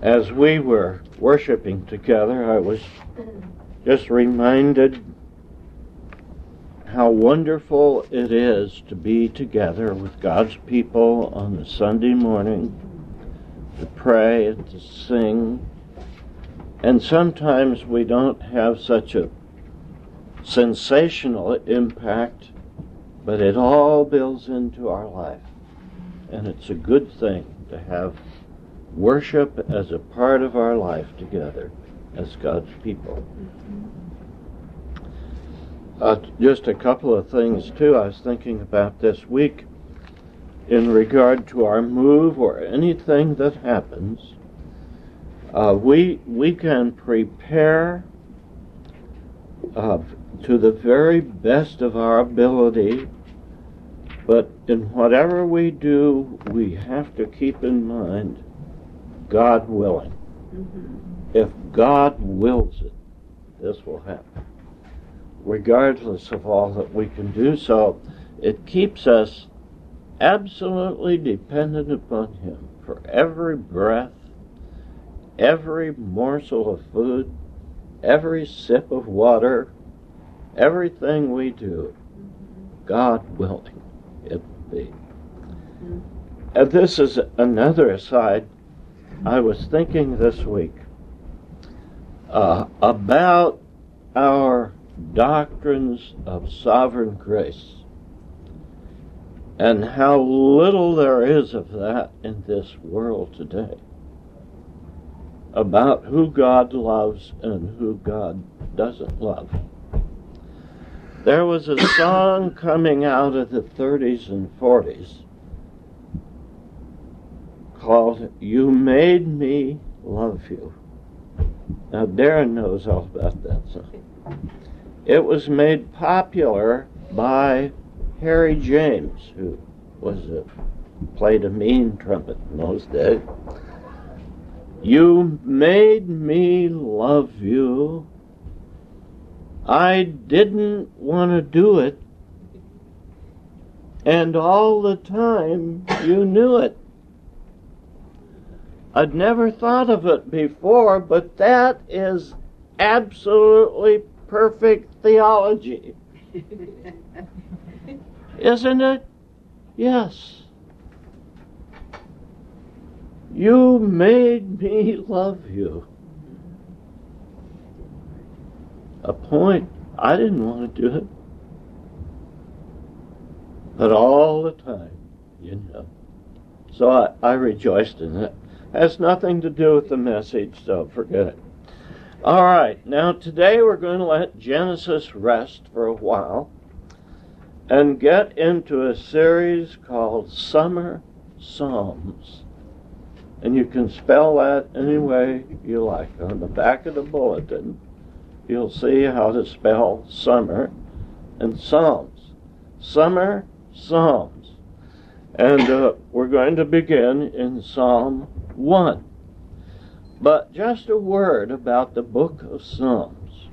As we were worshiping together, I was just reminded how wonderful it is to be together with God's people on a Sunday morning, to pray and to sing. And sometimes we don't have such a sensational impact, but it all builds into our life. And it's a good thing to have worship as a part of our life together as God's people. Just a couple of things, too, I was thinking about this week in regard to our move or anything that happens. We can prepare to the very best of our ability, but in whatever we do, we have to keep in mind God willing. If God wills it, this will happen. Regardless of all that we can do, so it keeps us absolutely dependent upon Him for every breath, every morsel of food, every sip of water, everything we do. God willing it will be. And this is another aside. I was thinking this week about our doctrines of sovereign grace and how little there is of that in this world today, about who God loves and who God doesn't love. There was a song coming out of the 30s and 40s called "You Made Me Love You." Now Darren knows all about that song. It was made popular by Harry James, who played a mean trumpet in those days. You made me love you. I didn't want to do it, and all the time you knew it. I'd never thought of it before, but that is absolutely perfect theology. Isn't it? Yes. You made me love you. A point, I didn't want to do it. But all the time, you know. So I rejoiced in it. Has nothing to do with the message, so forget it. All right, now today we're going to let Genesis rest for a while and get into a series called Summer Psalms. And you can spell that any way you like. On the back of the bulletin, you'll see how to spell summer and psalms. Summer Psalms. And we're going to begin in Psalm 1. But just a word about the book of Psalms.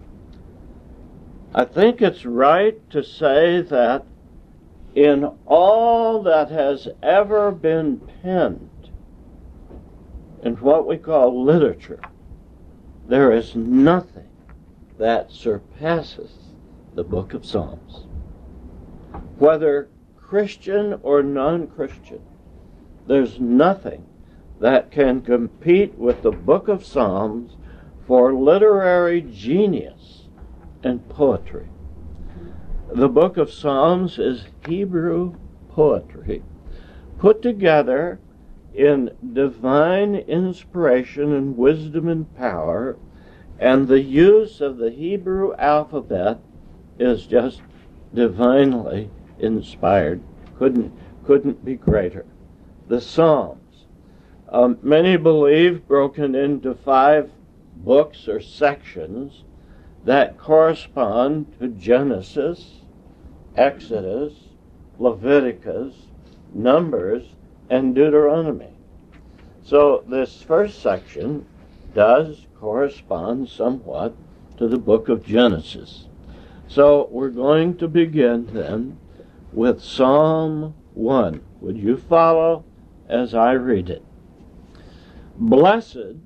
I think it's right to say that in all that has ever been penned in what we call literature, there is nothing that surpasses the book of Psalms. Whether Christian or non-Christian, there's nothing that can compete with the book of Psalms for literary genius and poetry. The book of Psalms is Hebrew poetry put together in divine inspiration and wisdom and power, and the use of the Hebrew alphabet is just divinely inspired. Couldn't be greater. The Psalms, many believe, broken into 5 books or sections that correspond to Genesis, Exodus, Leviticus, Numbers, and Deuteronomy. So this first section does correspond somewhat to the book of Genesis. So we're going to begin then with Psalm 1. Would you follow as I read it? Blessed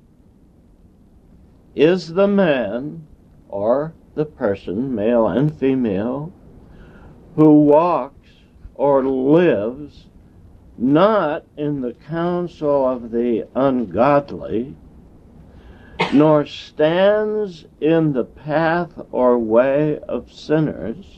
is the man, or the person, male and female, who walks or lives not in the counsel of the ungodly, nor stands in the path or way of sinners,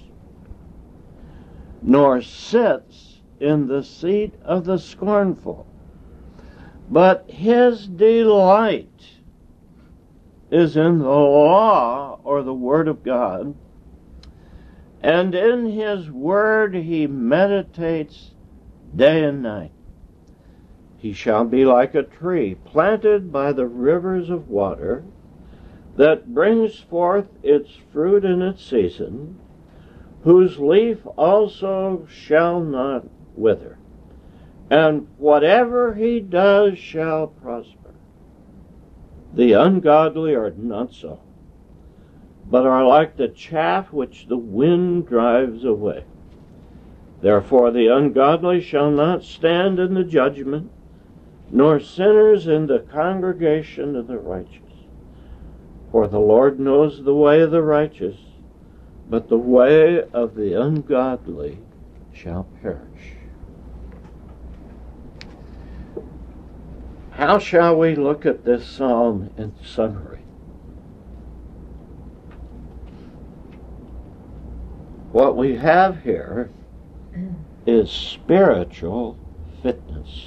nor sits in the seat of the scornful, but his delight is in the law, or the word of God, and in his word he meditates day and night. He shall be like a tree planted by the rivers of water, that brings forth its fruit in its season, whose leaf also shall not wither, and whatever he does shall prosper. The ungodly are not so, but are like the chaff which the wind drives away. Therefore the ungodly shall not stand in the judgment, nor sinners in the congregation of the righteous. For the Lord knows the way of the righteous, but the way of the ungodly shall perish. How shall we look at this psalm in summary? What we have here is spiritual fitness.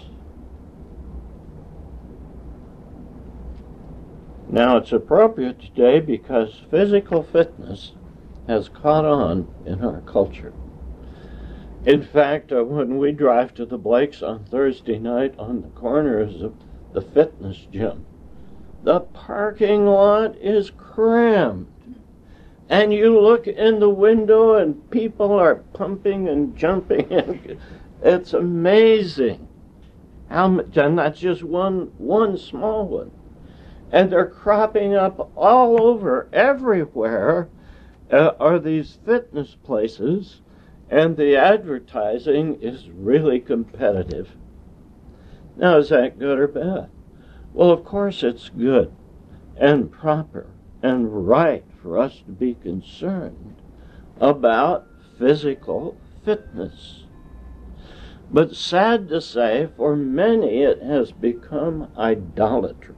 Now, it's appropriate today because physical fitness has caught on in our culture. In fact, when we drive to the Blakes on Thursday night on the corners of the fitness gym, the parking lot is crammed. And you look in the window and people are pumping and jumping. And it's amazing how much, and that's just one small one. And they're cropping up all over, everywhere, are these fitness places, and the advertising is really competitive. Now, is that good or bad? Well, of course it's good and proper and right for us to be concerned about physical fitness. But sad to say, for many it has become idolatry.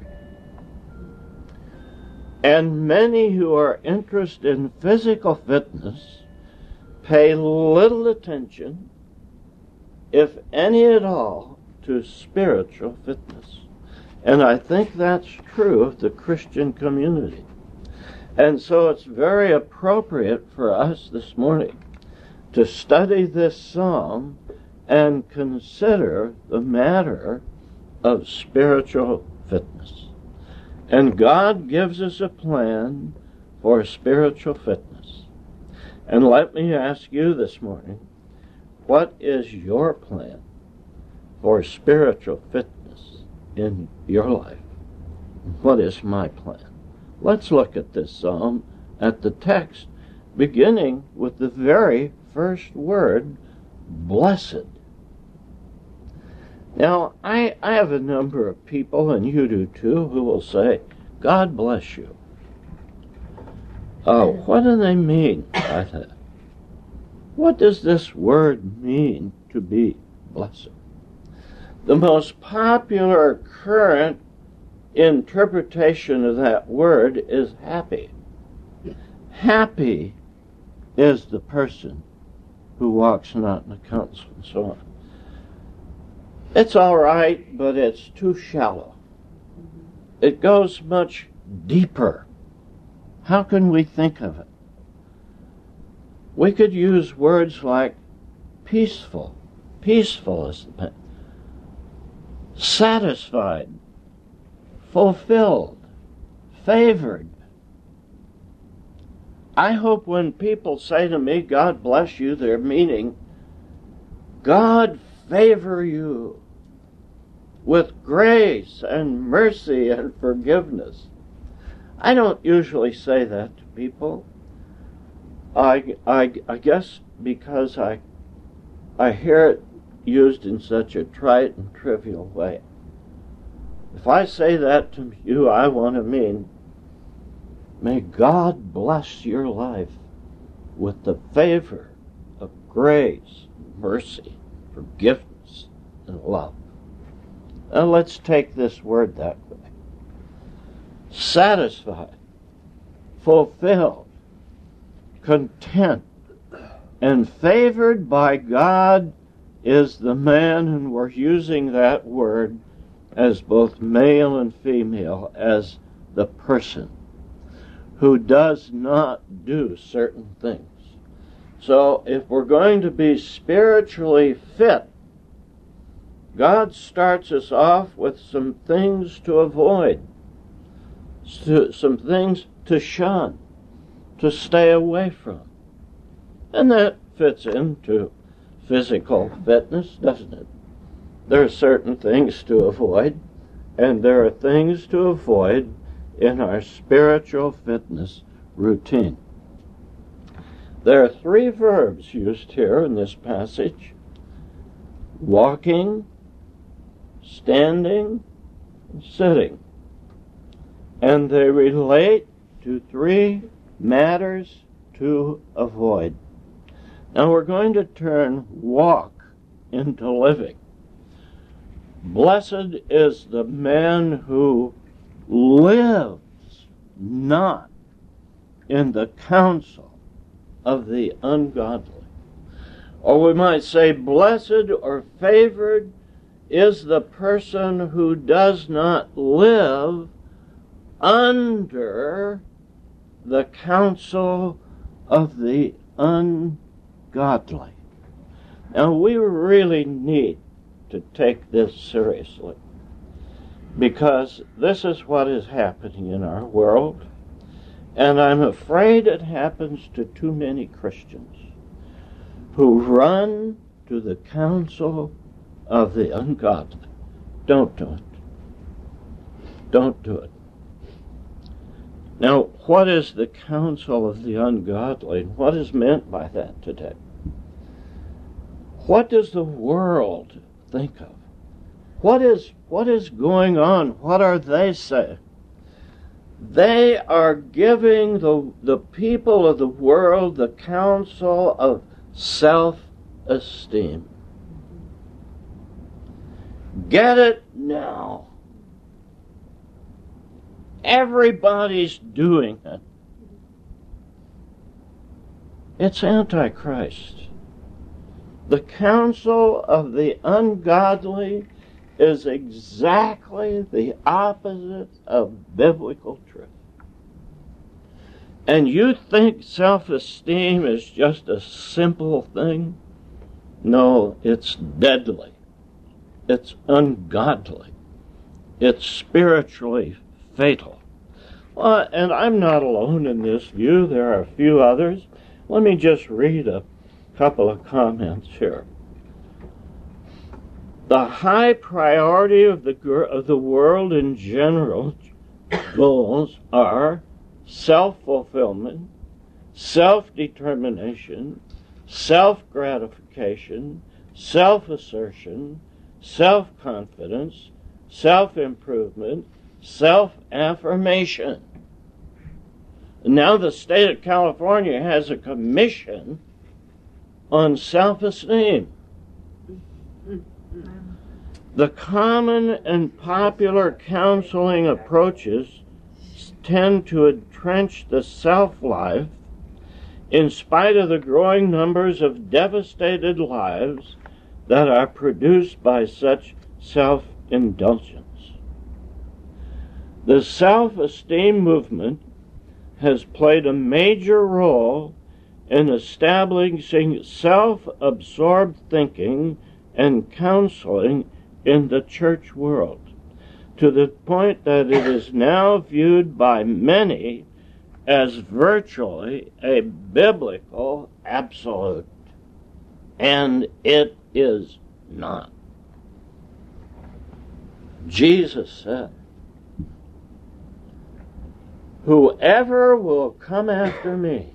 And many who are interested in physical fitness pay little attention, if any at all, to spiritual fitness. And I think that's true of the Christian community. And so it's very appropriate for us this morning to study this psalm and consider the matter of spiritual fitness. And God gives us a plan for spiritual fitness. And let me ask you this morning, what is your plan for spiritual fitness in your life? What is my plan? Let's look at this psalm, at the text, beginning with the very first word, blessed. Now, I have a number of people, and you do too, who will say, God bless you. Oh, what do they mean by that? What does this word mean, to be blessed? The most popular current interpretation of that word is happy. Happy is the person who walks not in the counsel, and so on. It's all right, but it's too shallow. It goes much deeper. How can we think of it? We could use words like peaceful. Peaceful is the satisfied, fulfilled, favored. I hope when people say to me, God bless you, they're meaning, God favor you with grace and mercy and forgiveness. I don't usually say that to people. I guess because I hear it used in such a trite and trivial way If I say that to you, I want to mean, may God bless your life with the favor of grace, mercy, forgiveness, and love. Now let's take this word that way. Satisfied, fulfilled, content, and favored by God is the man, and we're using that word as both male and female, as the person who does not do certain things. So if we're going to be spiritually fit, God starts us off with some things to avoid, some things to shun, to stay away from. And that fits into physical fitness, doesn't it? There are certain things to avoid, and there are things to avoid in our spiritual fitness routine. There are 3 verbs used here in this passage: walking, standing, and sitting. And they relate to 3 matters to avoid. Now we're going to turn walk into living. Blessed is the man who lives not in the counsel of the ungodly. Or we might say, blessed or favored is the person who does not live under the counsel of the ungodly. Now we really need to take this seriously, because this is what is happening in our world, and I'm afraid it happens to too many Christians who run to the counsel of the ungodly. Don't do it. Don't do it. Now, what is the counsel of the ungodly, and what is meant by that today? What does the world think of? What is going on? What are they saying? They are giving the people of the world the counsel of self-esteem. Get it now. Everybody's doing it. It's Antichrist. The counsel of the ungodly is exactly the opposite of biblical truth. And you think self-esteem is just a simple thing? No, it's deadly. It's ungodly. It's spiritually fatal. Well, and I'm not alone in this view. There are a few others. Let me just read a couple of comments here. The high priority of the world in general goals are self-fulfillment, self-determination, self-gratification, self-assertion, self-confidence, self-improvement, self-affirmation. Now the state of California has a commission on self-esteem. The common and popular counseling approaches tend to entrench the self-life in spite of the growing numbers of devastated lives that are produced by such self-indulgence. The self-esteem movement has played a major role in establishing self-absorbed thinking and counseling in the church world, to the point that it is now viewed by many as virtually a biblical absolute. And it is not. Jesus said, "Whoever will come after me,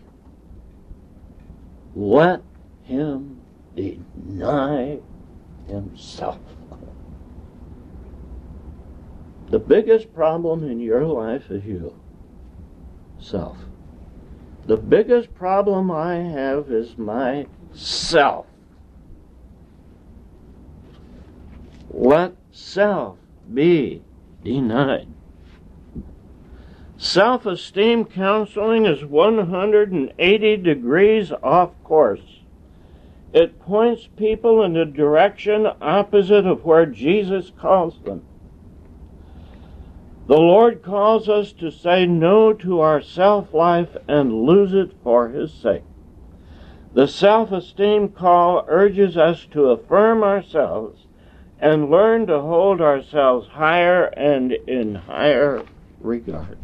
let him deny himself." The biggest problem in your life is you. Self. The biggest problem I have is myself. Let self be denied. Self-esteem counseling is 180 degrees off course. It points people in the direction opposite of where Jesus calls them. The Lord calls us to say no to our self-life and lose it for His sake. The self-esteem call urges us to affirm ourselves and learn to hold ourselves higher and in higher regard.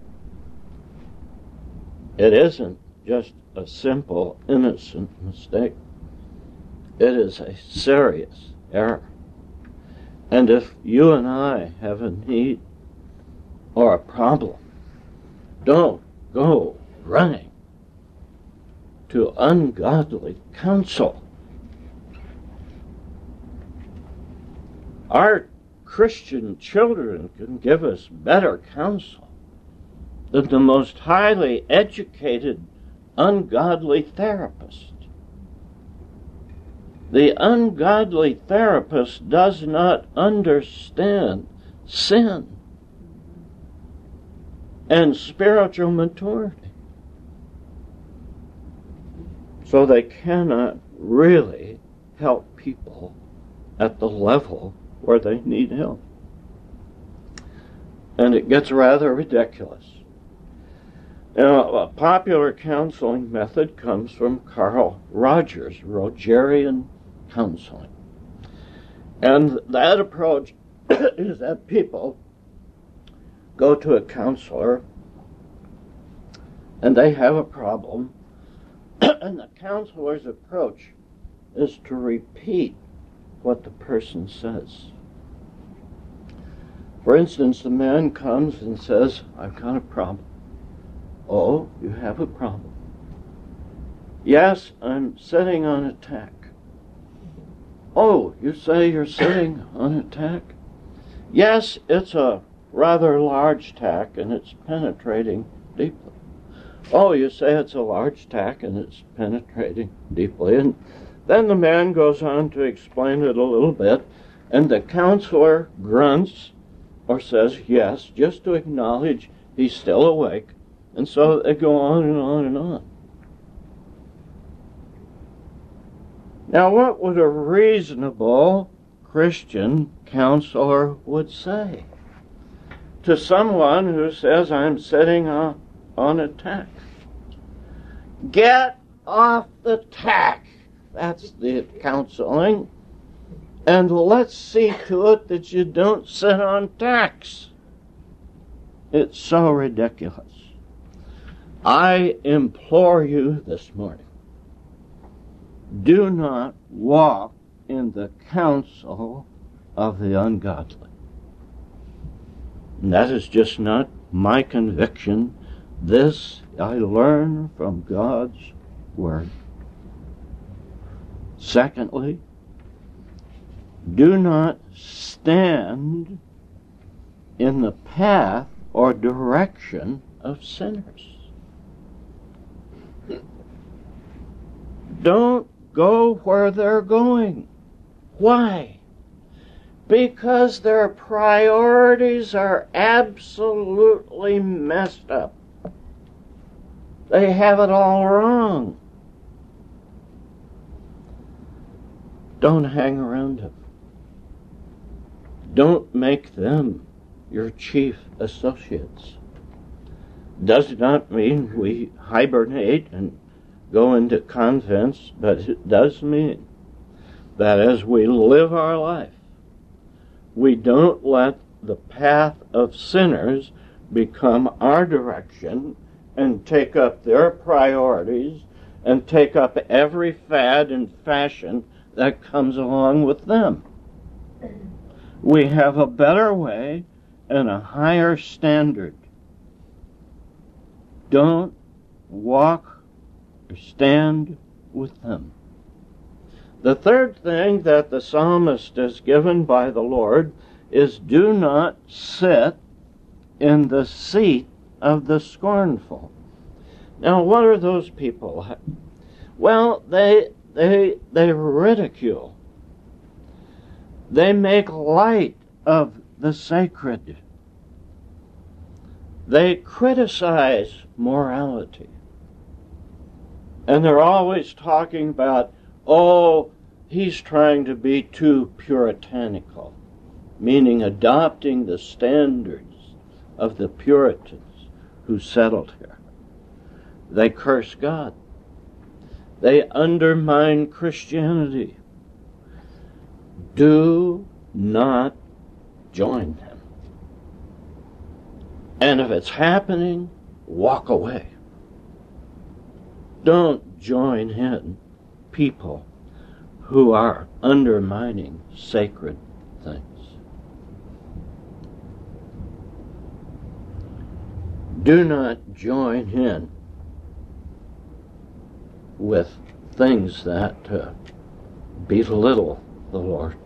It isn't just a simple, innocent mistake. It is a serious error. And if you and I have a need or a problem, don't go running to ungodly counsel. Our Christian children can give us better counsel than the most highly educated, ungodly therapist. The ungodly therapist does not understand sin and spiritual maturity. So they cannot really help people at the level where they need help. And it gets rather ridiculous. Now, a popular counseling method comes from Carl Rogers, Rogerian counseling. And that approach is that people go to a counselor and they have a problem, and the counselor's approach is to repeat what the person says. For instance, the man comes and says, I've got a problem. Oh, you have a problem? Yes, I'm sitting on a tack. Oh, you say you're sitting on a tack? Yes, it's a rather large tack and it's penetrating deeply. Oh, you say it's a large tack and it's penetrating deeply. And then the man goes on to explain it a little bit, and the counselor grunts or says yes, just to acknowledge he's still awake. And so they go on and on and on. Now, what would a reasonable Christian counselor would say to someone who says, I'm sitting on a tack? Get off the tack. That's the counseling. And let's see to it that you don't sit on tacks. It's so ridiculous. I implore you this morning, do not walk in the counsel of the ungodly. And that is just not my conviction. This I learn from God's Word. Secondly, do not stand in the path or direction of sinners. Don't go where they're going. Why? Because their priorities are absolutely messed up. They have it all wrong. Don't hang around them. Don't make them your chief associates. Does not mean we hibernate and go into convents, but it does mean that as we live our life, we don't let the path of sinners become our direction and take up their priorities and take up every fad and fashion that comes along with them. We have a better way and a higher standard. Don't walk or stand with them. The third thing that the psalmist is given by the Lord is do not sit in the seat of the scornful. Now, what are those people? Well, they ridicule. They make light of the sacred. They criticize morality. And they're always talking about, oh, he's trying to be too puritanical, meaning adopting the standards of the Puritans who settled here. They curse God. They undermine Christianity. Do not join them. And if it's happening, walk away. Don't join in people who are undermining sacred things. Do not join in with things that belittle the Lord.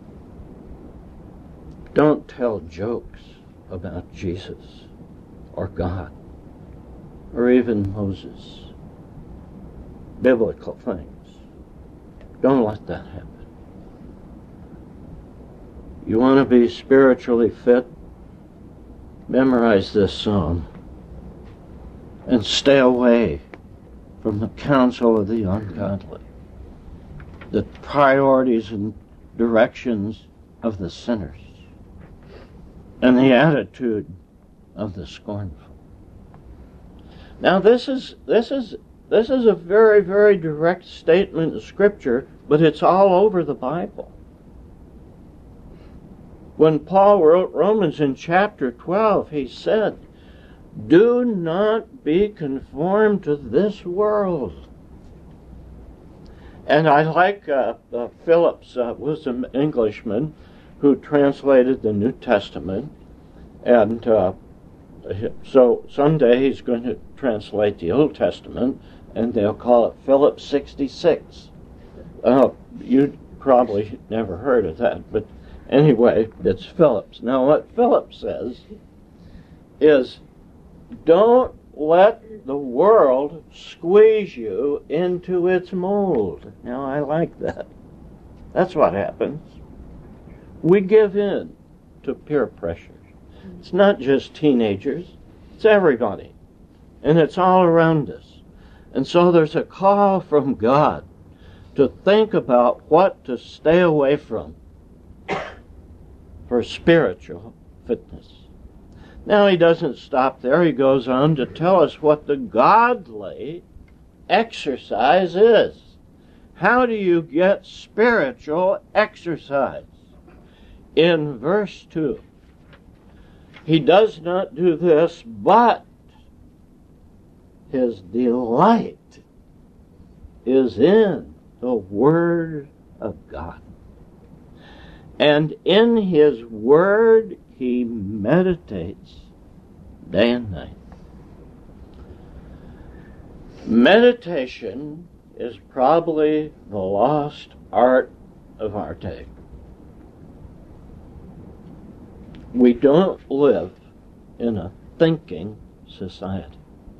Don't tell jokes about Jesus or God or even Moses. Biblical things. Don't let that happen. You want to be spiritually fit? Memorize this psalm and stay away from the counsel of the ungodly, the priorities and directions of the sinners, and the attitude of the scornful. Now, this is a very, very direct statement of Scripture, but it's all over the Bible. When Paul wrote Romans in chapter 12, he said, do not be conformed to this world. And I like Phillips was an Englishman who translated the New Testament, and so someday he's going to translate the Old Testament, and they'll call it Phillips 66. You probably never heard of that, but anyway, it's Phillips. Now, what Phillips says is, don't let the world squeeze you into its mold. Now, I like that. That's what happens. We give in to peer pressure. It's not just teenagers. It's everybody. And it's all around us. And so there's a call from God to think about what to stay away from for spiritual fitness. Now he doesn't stop there. He goes on to tell us what the godly exercise is. How do you get spiritual exercise? In verse 2, he does not do this, but his delight is in the Word of God. And in his Word he meditates day and night. Meditation is probably the lost art of our day. We don't live in a thinking society.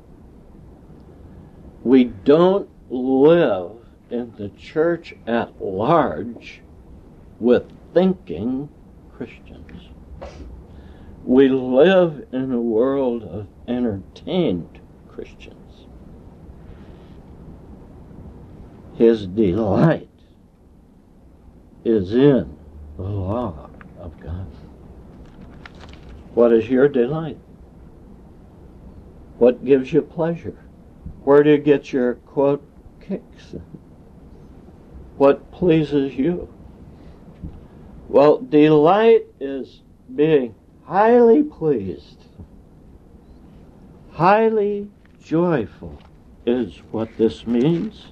We don't live in the church at large with thinking Christians. We live in a world of entertained Christians. His delight is in the law of God. What is your delight? What gives you pleasure? Where do you get your, quote, kicks? What pleases you? Well, delight is being highly pleased, highly joyful is what this means.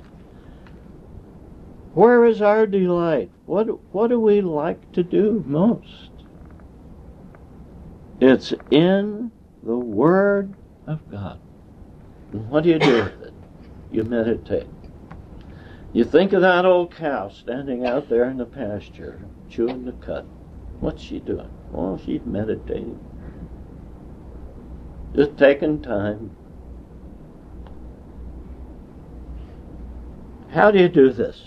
Where is our delight? What do we like to do most? It's in the Word of God. And what do you do with it? You meditate. You think of that old cow standing out there in the pasture, chewing the cud. What's she doing? Oh, she's meditating. Just taking time. How do you do this?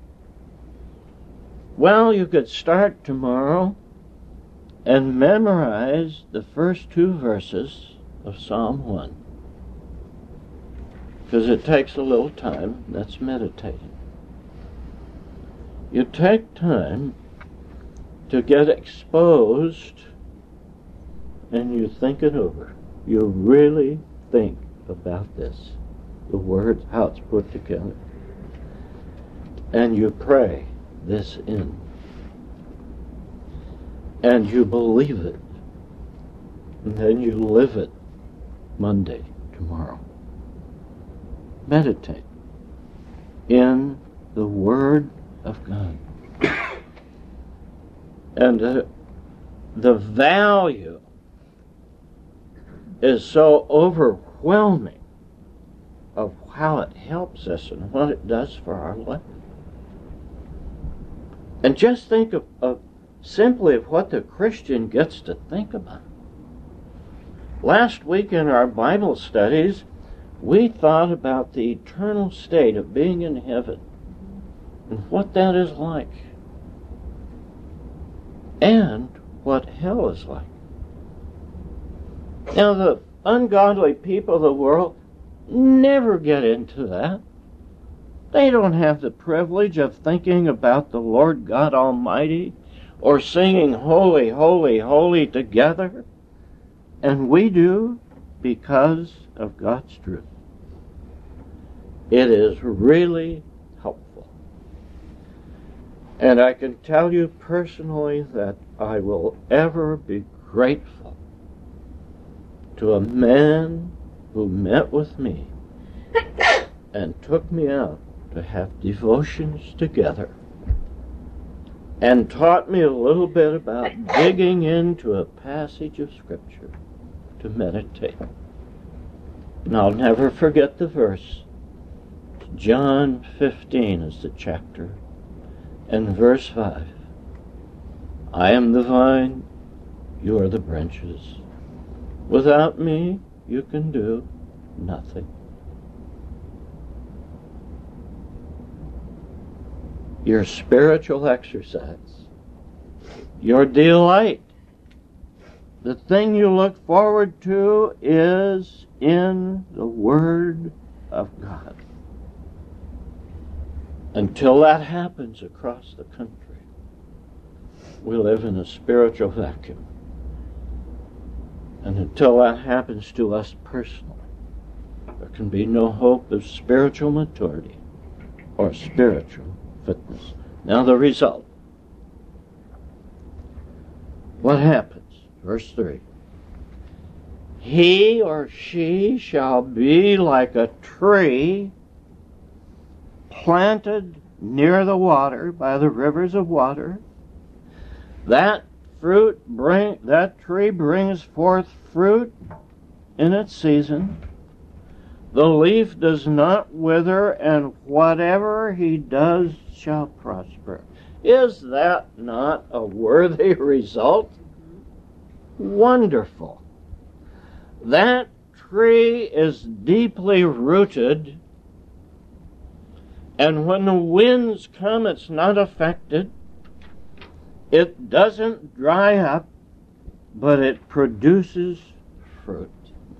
Well, you could start tomorrow and memorize the first 2 verses of Psalm 1. Because it takes a little time. That's meditating. You take time to get exposed and you think it over. You really think about this, the words, how it's put together. And you pray this in. And you believe it. And then you live it Monday, tomorrow. Meditate in the Word of God. And the value is so overwhelming of how it helps us and what it does for our life. And just think of simply of what the Christian gets to think about. Last week in our Bible studies, we thought about the eternal state of being in heaven and what that is like, and what hell is like. Now, the ungodly people of the world never get into that. They don't have the privilege of thinking about the Lord God Almighty or singing holy, holy, holy together. And we do because of God's truth. It is really helpful. And I can tell you personally that I will ever be grateful to a man who met with me and took me out to have devotions together and taught me a little bit about digging into a passage of Scripture to meditate. And I'll never forget the verse. John 15 is the chapter, and verse 5. I am the vine, you are the branches. Without me, you can do nothing. Your spiritual exercise, your delight, the thing you look forward to is in the Word of God. Until that happens across the country, we live in a spiritual vacuum. And until that happens to us personally, there can be no hope of spiritual maturity or spiritual fitness. Now the result. What happens? Verse 3. He or she shall be like a tree planted near the water, by the rivers of water. That tree brings forth fruit in its season. The leaf does not wither, and whatever he does shall prosper. Is that not a worthy result? Wonderful. That tree is deeply rooted, and when the winds come, it's not affected. It doesn't dry up, but it produces fruit.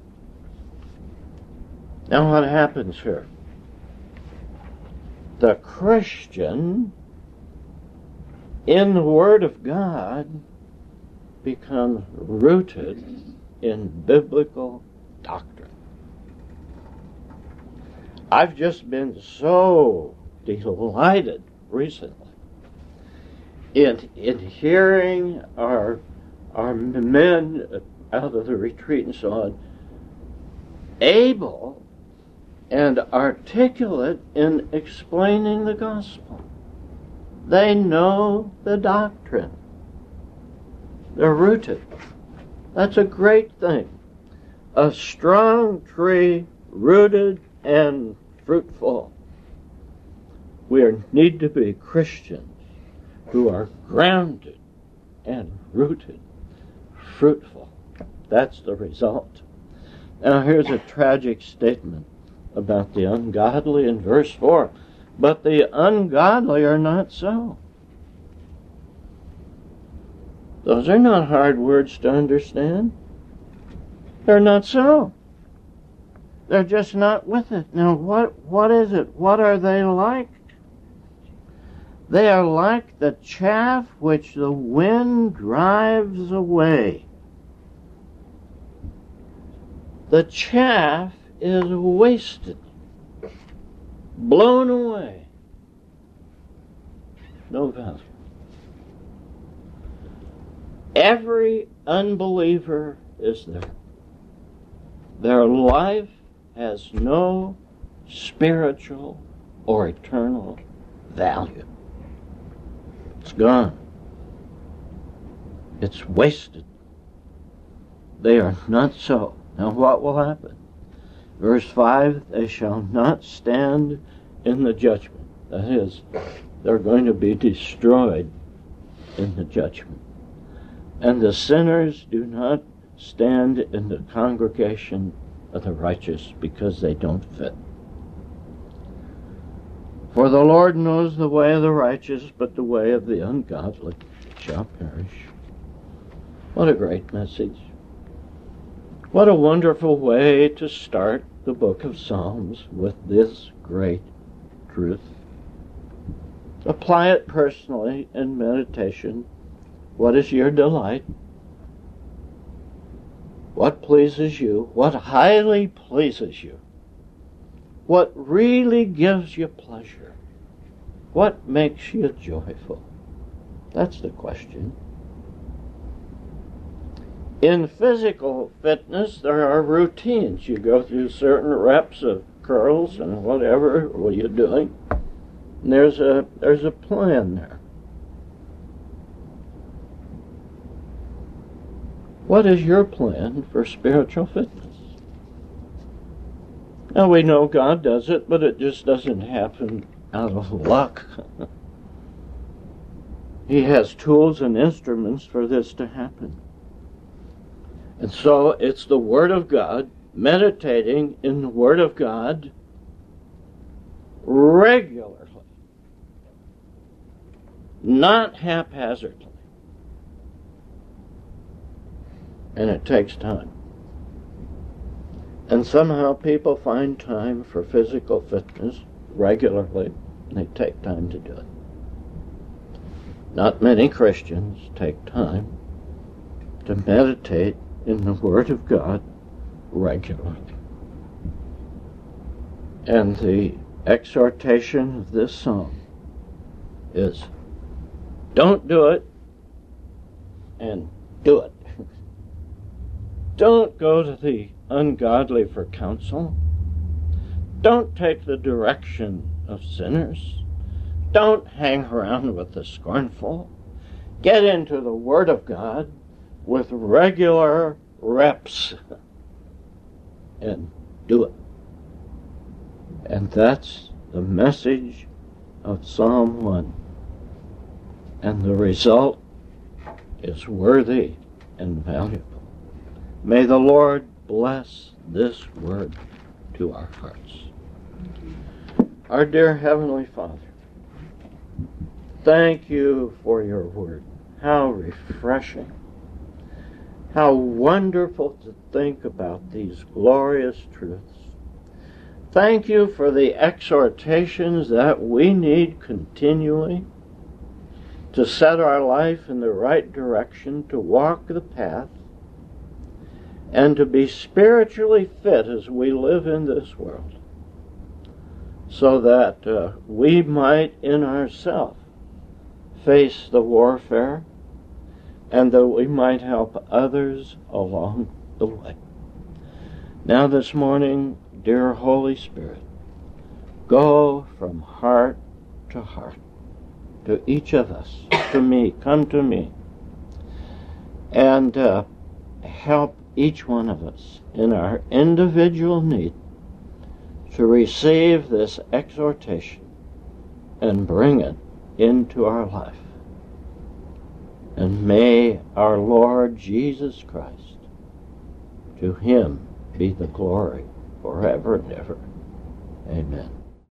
Now what happens here? The Christian in the Word of God becomes rooted in biblical doctrine. I've just been so delighted recently in hearing our men out of the retreat and so on able and articulate in explaining the gospel. They know the doctrine. They're rooted. That's a great thing. A strong tree, rooted and fruitful. We need to be Christians who are grounded and rooted. fruitful. That's the result. Now here's a tragic statement about the ungodly in verse 4. But the ungodly are not so. Those are not hard words to understand. They're not so. They're just not with it. Now what is it? What are they like? They are like the chaff which the wind drives away. The chaff is wasted, blown away. No value. Every unbeliever is there. Their life has no spiritual or eternal value. It's gone. It's wasted. They are not so. Now what will happen? Verse 5, they shall not stand in the judgment. That is, they're going to be destroyed in the judgment. And the sinners do not stand in the congregation of the righteous because they don't fit. For the Lord knows the way of the righteous, but the way of the ungodly shall perish. What a great message. What a wonderful way to start the book of Psalms with this great truth. Apply it personally in meditation. What is your delight? What pleases you? What highly pleases you? What really gives you pleasure? What makes you joyful? That's the question. In physical fitness, there are routines. You go through certain reps of curls and whatever you're doing. And there's a plan there. What is your plan for spiritual fitness? Now we know God does it, but it just doesn't happen out of luck. He has tools and instruments for this to happen. And so it's the Word of God, meditating in the Word of God regularly, not haphazardly. And it takes time. And somehow people find time for physical fitness regularly, and they take time to do it. Not many Christians take time to meditate in the Word of God regularly. And the exhortation of this psalm is, don't do it, and do it. Don't go to the ungodly for counsel. Don't take the direction of sinners. Don't hang around with the scornful. Get into the Word of God with regular reps and do it. And that's the message of Psalm 1. And the result is worthy and valuable. May the Lord bless this word to our hearts. Our dear Heavenly Father, thank you for your word. How refreshing. How wonderful to think about these glorious truths. Thank you for the exhortations that we need continually to set our life in the right direction, to walk the path, and to be spiritually fit as we live in this world, so that we might in ourselves face the warfare, and that we might help others along the way. Now this morning, dear Holy Spirit, go from heart to heart, to each of us, to me, come to me, and help each one of us in our individual need to receive this exhortation and bring it into our life. And may our Lord Jesus Christ, to him be the glory forever and ever. Amen.